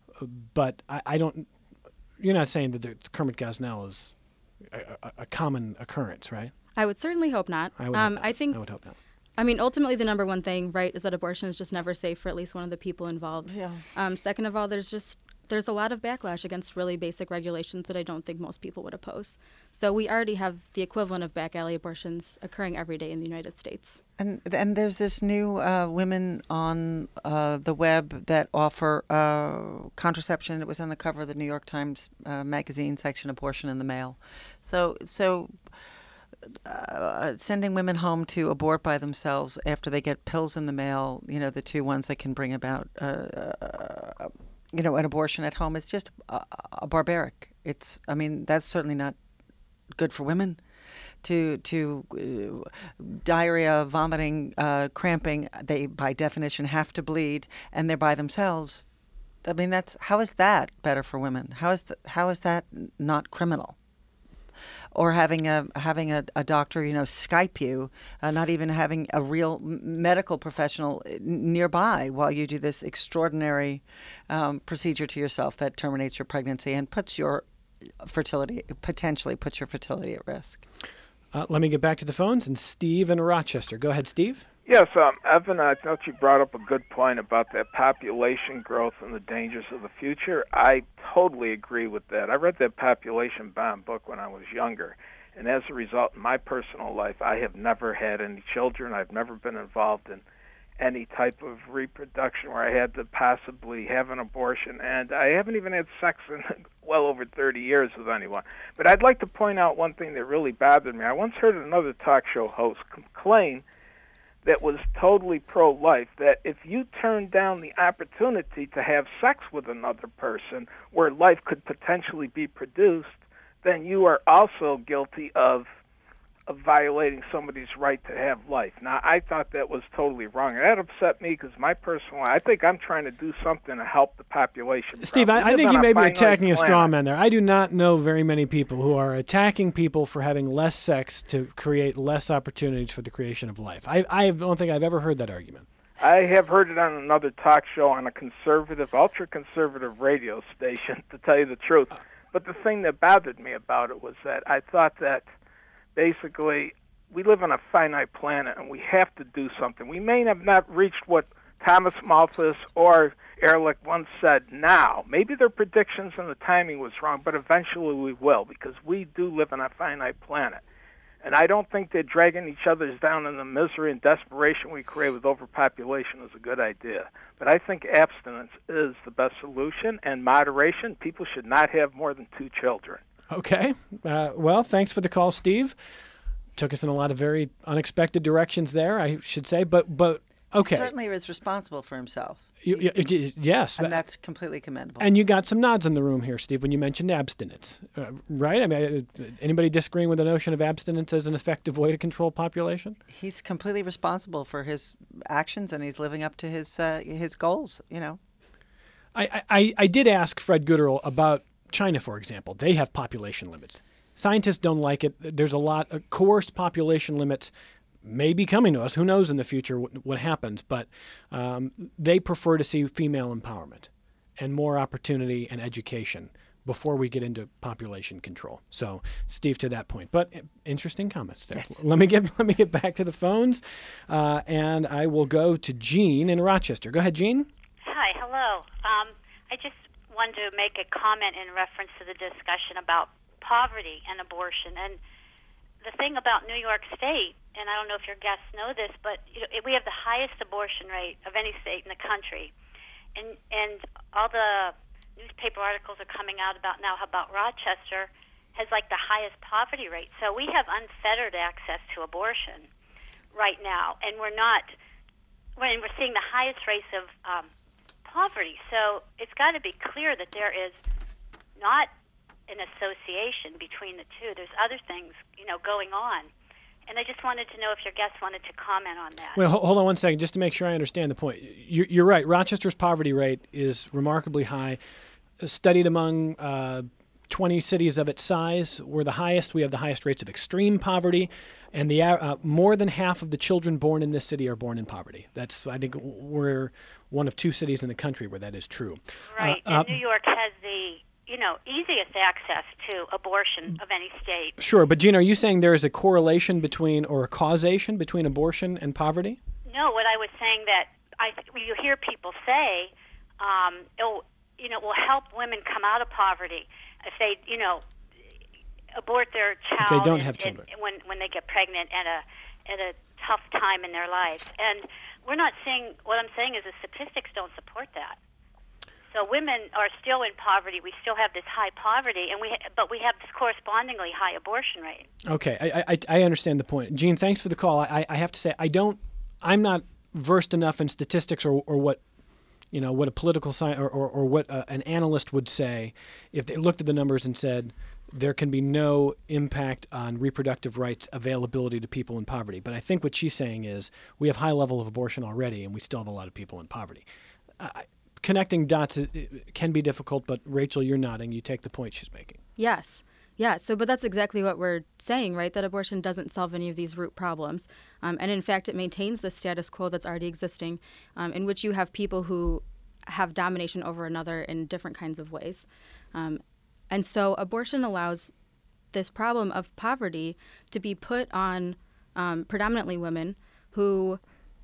But I, I don't. You're not saying that the, Kermit Gosnell is a, a, a common occurrence, right? I would certainly hope not. I would. um, hope not. I think. I would hope not. I mean, ultimately, the number one thing, right, is that abortion is just never safe for at least one of the people involved. Yeah. Um, second of all, there's just there's a lot of backlash against really basic regulations that I don't think most people would oppose. So we already have the equivalent of back alley abortions occurring every day in the United States. And and there's this new uh, women on uh, the web that offer uh, contraception. It was on the cover of the New York Times uh, magazine section, "Abortion in the Mail." So so. Uh, sending women home to abort by themselves after they get pills in the mail, you know, the two ones that can bring about, uh, uh, you know, an abortion at home, it's just a, a barbaric. It's, I mean, that's certainly not good for women. To to uh, diarrhea, vomiting, uh, cramping, they by definition have to bleed, and they're by themselves. I mean, that's how is that better for women? How is the, how is that not criminal? Or having a having a, a doctor, you know, Skype you, uh, not even having a real medical professional nearby while you do this extraordinary um, procedure to yourself that terminates your pregnancy and puts your fertility, potentially puts your fertility at risk. Uh, let me get back to the phones. And Steve in Rochester. Go ahead, Steve. Yes, um, Evan, I thought you brought up a good point about that population growth and the dangers of the future. I totally agree with that. I read that Population Bomb book when I was younger, and as a result, in my personal life, I have never had any children. I've never been involved in any type of reproduction where I had to possibly have an abortion, and I haven't even had sex in well over thirty years with anyone. But I'd like to point out one thing that really bothered me. I once heard another talk show host complain that was totally pro-life, that if you turn down the opportunity to have sex with another person where life could potentially be produced, then you are also guilty of of violating somebody's right to have life. Now, I thought that was totally wrong. And that upset me because my personal, I think I'm trying to do something to help the population. Steve, problem. I, I think you may be attacking planet. a straw man there. I do not know very many people who are attacking people for having less sex to create less opportunities for the creation of life. I, I don't think I've ever heard that argument. I have heard it on another talk show on a conservative, ultra-conservative radio station, to tell you the truth. But the thing that bothered me about it was that I thought that basically we live on a finite planet and we have to do something. We may have not reached what Thomas Malthus or Ehrlich once said now. Maybe their predictions and the timing was wrong, but eventually we will, because we do live on a finite planet. And I don't think that dragging each other's down in the misery and desperation we create with overpopulation is a good idea. But I think abstinence is the best solution, and moderation. People should not have more than two children. Okay. Uh, well, thanks for the call, Steve. Took us in a lot of very unexpected directions there, I should say. But, but okay. Certainly is responsible for himself. You, you, yes. And that's completely commendable. And you got some nods in the room here, Steve, when you mentioned abstinence, uh, right? I mean, anybody disagreeing with the notion of abstinence as an effective way to control population? He's completely responsible for his actions, and he's living up to his uh, his goals, you know. I, I, I did ask Fred Gooderl about China, for example. They have population limits. Scientists don't like it. There's a lot of coerced population limits may be coming to us. Who knows in the future what, what happens, but um, they prefer to see female empowerment and more opportunity and education before we get into population control. So, Steve, to that point. But interesting comments there. Yes. Let me get let me get back to the phones, uh, and I will go to Jean in Rochester. Go ahead, Jean. Hi, hello. Um, I just wanted to make a comment in reference to the discussion about poverty and abortion. And the thing about New York State, and I don't know if your guests know this, but you know, we have the highest abortion rate of any state in the country. And and all the newspaper articles are coming out about now how about Rochester has like the highest poverty rate. So we have unfettered access to abortion right now, and we're not, when we're seeing the highest rates of um, poverty. So it's got to be clear that there is not an association between the two. There's other things, you know, going on. And I just wanted to know if your guests wanted to comment on that. Well, hold on one second, just to make sure I understand the point. You're, you're right. Rochester's poverty rate is remarkably high. Studied among uh, twenty cities of its size, we're the highest. We have the highest rates of extreme poverty, and the uh, more than half of the children born in this city are born in poverty. That's, I think, we're one of two cities in the country where that is true. Right. Uh, and uh, New York has the you know, easiest access to abortion of any state. Sure, but Gina, are you saying there is a correlation between, or a causation between abortion and poverty? No, what I was saying that I, you hear people say, um, it'll, you know, it will help women come out of poverty if they, you know, abort their child. If they don't and, have children. And when when they get pregnant at a at a tough time in their lives, and we're not seeing. What I'm saying is the statistics don't support that. So women are still in poverty. We still have this high poverty, and we ha- but we have this correspondingly high abortion rate. Okay, I, I, I understand the point. Gene, thanks for the call. I, I have to say, I don't, I'm not versed enough in statistics or, or what, you know, what a political science or, or, or what uh, an analyst would say if they looked at the numbers and said there can be no impact on reproductive rights availability to people in poverty. But I think what she's saying is we have high level of abortion already, and we still have a lot of people in poverty. I, Connecting dots can be difficult, but Rachel, you're nodding. You take the point she's making. Yes. Yeah. So, but that's exactly what we're saying, right? That abortion doesn't solve any of these root problems. Um, and in fact, it maintains the status quo that's already existing, um, in which you have people who have domination over another in different kinds of ways. Um, and so abortion allows this problem of poverty to be put on um, predominantly women who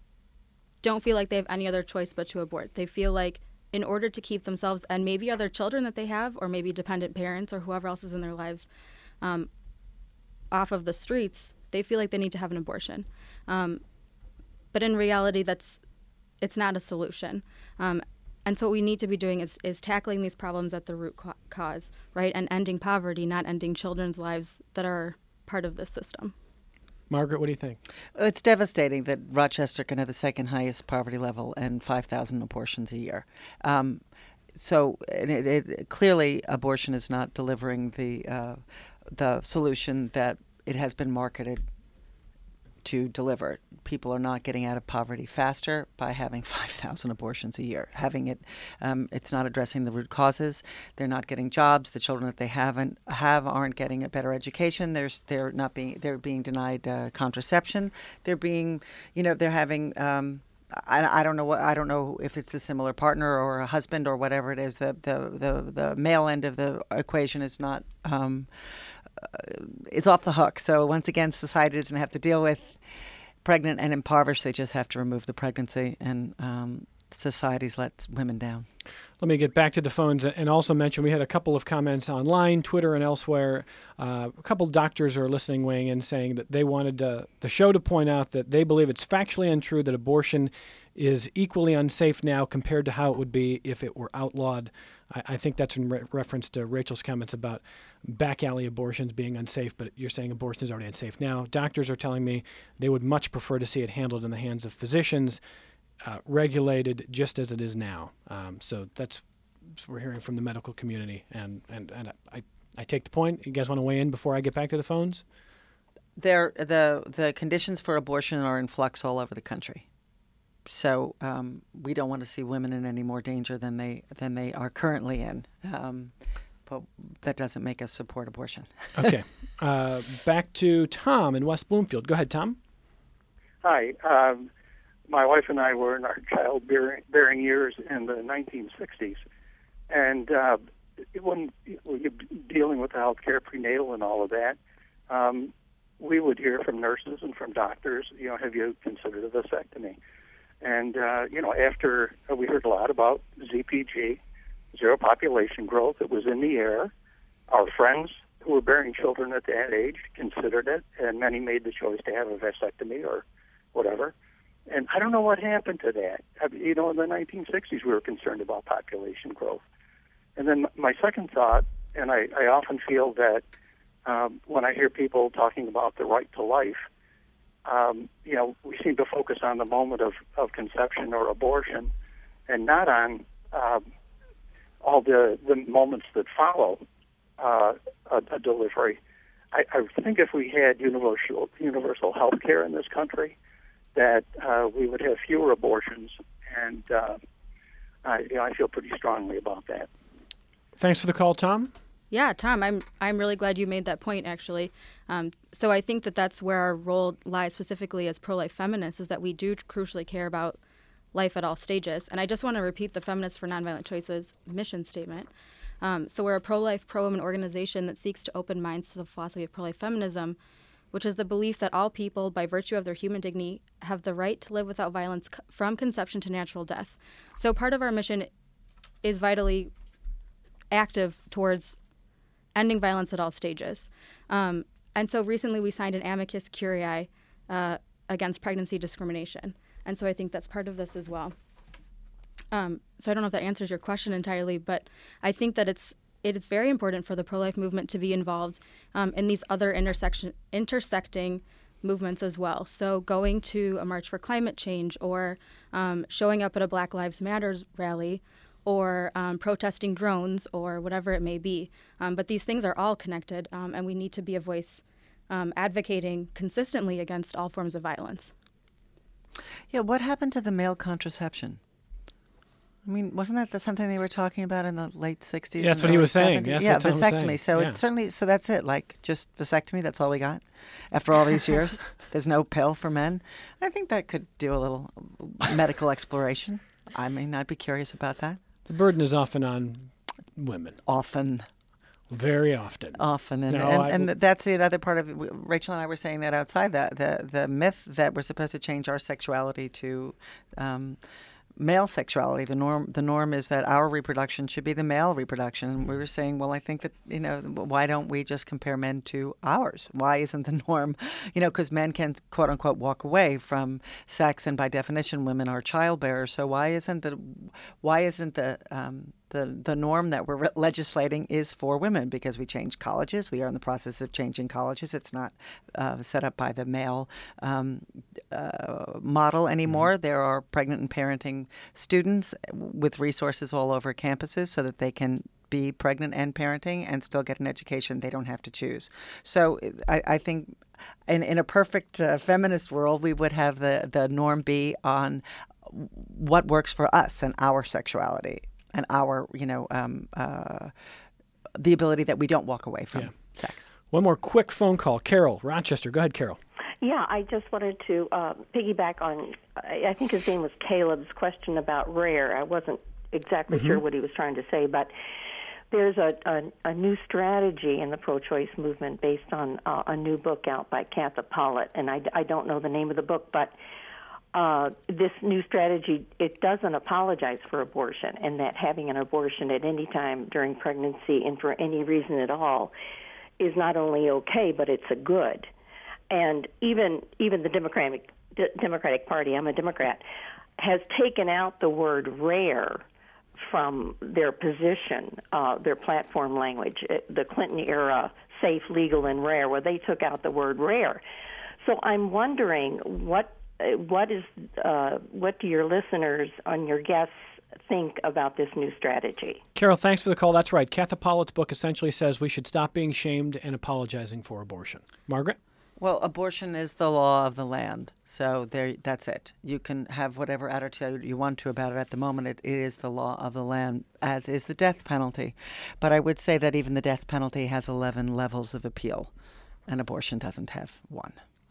don't feel like they have any other choice but to abort. They feel like in order to keep themselves and maybe other children that they have, or maybe dependent parents or whoever else is in their lives, um, off of the streets, they feel like they need to have an abortion. Um, but in reality, that's it's not a solution. Um, and so what we need to be doing is, is tackling these problems at the root ca- cause, right? And ending poverty, not ending children's lives that are part of this system. Margaret, what do you think? It's devastating that Rochester can have the second highest poverty level and five thousand abortions a year. Um, so it, it, clearly abortion is not delivering the uh, the solution that it has been marketed to deliver. People are not getting out of poverty faster by having five thousand abortions a year. Having it, um, it's not addressing the root causes. They're not getting jobs. The children that they haven't have aren't getting a better education. They're they're not being they're being denied uh, contraception. They're being, you know, they're having. Um, I, I don't know what I don't know if it's a similar partner or a husband or whatever it is. The the the, the male end of the equation is not. Um, is off the hook. So once again, society doesn't have to deal with pregnant and impoverished. They just have to remove the pregnancy, and um, society's let women down. Let me get back to the phones and also mention we had a couple of comments online, Twitter and elsewhere. Uh, a couple doctors are listening, weighing in, saying that they wanted uh, the show to point out that they believe it's factually untrue that abortion is equally unsafe now compared to how it would be if it were outlawed. I, I think that's in re- reference to Rachel's comments about back alley abortions being unsafe, but you're saying abortion is already unsafe now. Doctors are telling me they would much prefer to see it handled in the hands of physicians, uh, regulated just as it is now. Um, so that's what we're hearing from the medical community, and, and, and I, I take the point. You guys want to weigh in before I get back to the phones? There, the the conditions for abortion are in flux all over the country. So um, we don't want to see women in any more danger than they than they are currently in. Um, but that doesn't make us support abortion. Okay. Uh, back to Tom in West Bloomfield. Go ahead, Tom. Hi. Um, my wife and I were in our childbearing years in the nineteen sixties. And uh, when we were dealing with the health care, prenatal and all of that, um, we would hear from nurses and from doctors, you know, have you considered a vasectomy? And, uh, you know, after uh, we heard a lot about Z P G, zero population growth, it was in the air. Our friends who were bearing children at that age considered it, and many made the choice to have a vasectomy or whatever. And I don't know what happened to that. I mean, you know, in the nineteen sixties, we were concerned about population growth. And then my second thought, and I, I often feel that um, when I hear people talking about the right to life, Um, you know, we seem to focus on the moment of, of conception or abortion and not on uh, all the, the moments that follow uh, a, a delivery. I, I think if we had universal universal health care in this country, that uh, we would have fewer abortions, and uh, I, you know, I feel pretty strongly about that. Thanks for the call, Tom. Yeah, Tom, I'm I'm really glad you made that point, actually. Um, so I think that that's where our role lies specifically as pro-life feminists, is that we do crucially care about life at all stages. And I just want to repeat the Feminists for Nonviolent Choices mission statement. Um, so we're a pro-life, pro-women organization that seeks to open minds to the philosophy of pro-life feminism, which is the belief that all people, by virtue of their human dignity, have the right to live without violence c- from conception to natural death. So part of our mission is vitally active towards ending violence at all stages. Um, and so recently we signed an amicus curiae uh, against pregnancy discrimination. And so I think that's part of this as well. Um, so I don't know if that answers your question entirely, but I think that it's it is very important for the pro-life movement to be involved um, in these other intersection intersecting movements as well. So going to a March for Climate Change, or um, showing up at a Black Lives Matters rally, or um, protesting drones, or whatever it may be. Um, but these things are all connected, um, and we need to be a voice um, advocating consistently against all forms of violence. Yeah, what happened to the male contraception? I mean, wasn't that the, something they were talking about in the late sixties? Yeah, that's what he was saying. That's yeah, what Tom was vasectomy. saying. So Yeah. it's certainly so that's it. Like just vasectomy. That's all we got after all these years. There's no pill for men. I think that could do a little medical exploration. I mean, I'd be curious about that. The burden is often on women. Often. Very often. Often, and No, and, I- and that's the other part of it. Rachel and I were saying that outside, that the the myth that we're supposed to change our sexuality to um, male sexuality. The norm the norm is that our reproduction should be the male reproduction. And we were saying, well, I think that, you know, why don't we just compare men to ours? Why isn't the norm, you know, because men can quote unquote walk away from sex, and by definition, women are childbearers. So why isn't the why isn't the um, The the norm that we're re- legislating is for women? Because we changed colleges. We are in the process of changing colleges. It's not uh, set up by the male um, uh, model anymore. Mm-hmm. There are pregnant and parenting students with resources all over campuses so that they can be pregnant and parenting and still get an education. They don't have to choose. So I, I think in, in a perfect uh, feminist world, we would have the, the norm be on what works for us and our sexuality and our, you know, um, uh, the ability that we don't walk away from Yeah. sex. One more quick phone call. Carol, Rochester. Go ahead, Carol. Yeah, I just wanted to uh, piggyback on, I I think his name was Caleb's question about rare. I wasn't exactly Mm-hmm. sure what he was trying to say, but there's a, a, a new strategy in the pro-choice movement based on uh, a new book out by Katha Pollitt, and I, I don't know the name of the book, but uh, this new strategy, it doesn't apologize for abortion, and that having an abortion at any time during pregnancy and for any reason at all is not only okay, but it's a good. And even even the Democratic D- Democratic Party, I'm a Democrat, has taken out the word rare from their position, uh, their platform language. It, the Clinton era, safe, legal, and rare, where they took out the word rare. So I'm wondering what what is uh, what do your listeners and your guests think about this new strategy? Carol, thanks for the call. That's right. Katha Pollitt's book essentially says we should stop being shamed and apologizing for abortion. Margaret? Well, abortion is the law of the land, so there. That's it. You can have whatever attitude you want to about it. At the moment, it, it is the law of the land, as is the death penalty. But I would say that even the death penalty has eleven levels of appeal, and abortion doesn't have one.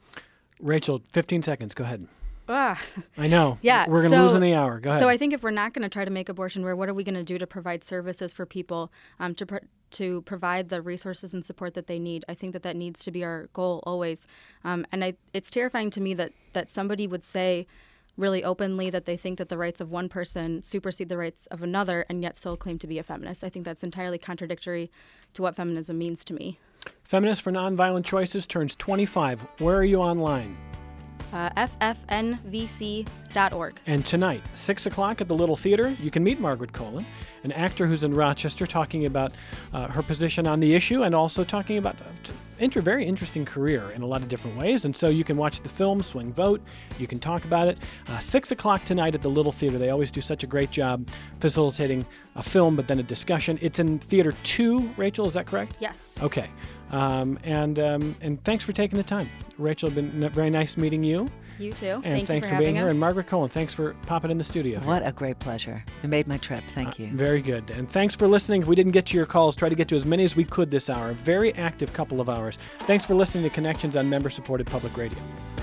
Rachel, fifteen seconds. Go ahead. Ah. I know. Yeah, We're going to so- lose in the hour. Go ahead. So I think if we're not going to try to make abortion rare, what are we going to do to provide services for people um, to pr- to provide the resources and support that they need? I think that that needs to be our goal always. Um, and I, it's terrifying to me that, that somebody would say really openly that they think that the rights of one person supersede the rights of another and yet still claim to be a feminist. I think that's entirely contradictory to what feminism means to me. Feminist for Nonviolent Choices turns twenty-five. Where are you online? Uh, F F N V C dot org. And tonight, six o'clock at the Little Theater, you can meet Margaret Colin, an actor who's in Rochester, talking about uh, her position on the issue and also talking about uh, inter- very interesting career in a lot of different ways. And so you can watch the film, Swing Vote. You can talk about it. Uh, six o'clock tonight at the Little Theater. They always do such a great job facilitating a film, but then a discussion. It's in Theater two, Rachel, is that correct? Yes. Okay. Um, and um, and thanks for taking the time. Rachel, been n- very nice meeting you. You too. And Thank thanks you for, for being having here. us. And Margaret Colin, thanks for popping in the studio. What a great pleasure. It made my trip. Thank you. Uh, very good. And thanks for listening. If we didn't get to your calls, try to get to as many as we could this hour. Very active couple of hours. Thanks for listening to Connections on member-supported public radio.